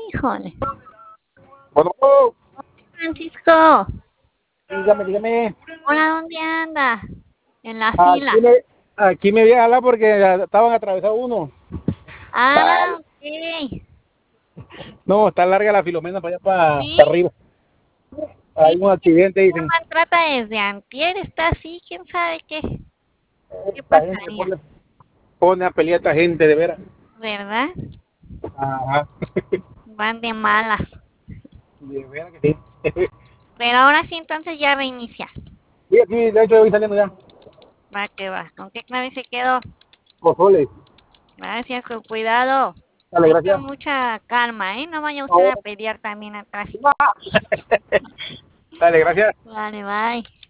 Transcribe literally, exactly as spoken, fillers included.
híjole. Bueno, Francisco, dígame, dígame. hola, ¿dónde anda? En la Aquí fila. me, aquí me viene a hablar porque estaban atravesados uno. Ah, ok. No, está larga la Filomena para allá para, Sí, para arriba. sí, Hay un accidente, ya dicen. maltrata desde antier, está así, quién sabe qué, qué Esta gente se pasaría, pone, pone a pelear a esta gente, de veras. ¿verdad? Ajá, Van de malas. de veras que sí. Pero ahora sí, entonces ya reinicia. Sí, aquí, de hecho, voy saliendo ya. Va que va. ¿Con qué clave se quedó? Pozole. Gracias, con cuidado. Dale, Ahí con gracias. mucha calma, ¿eh? No vaya usted a Ahora. pelear también atrás. Dale, gracias. Vale, bye.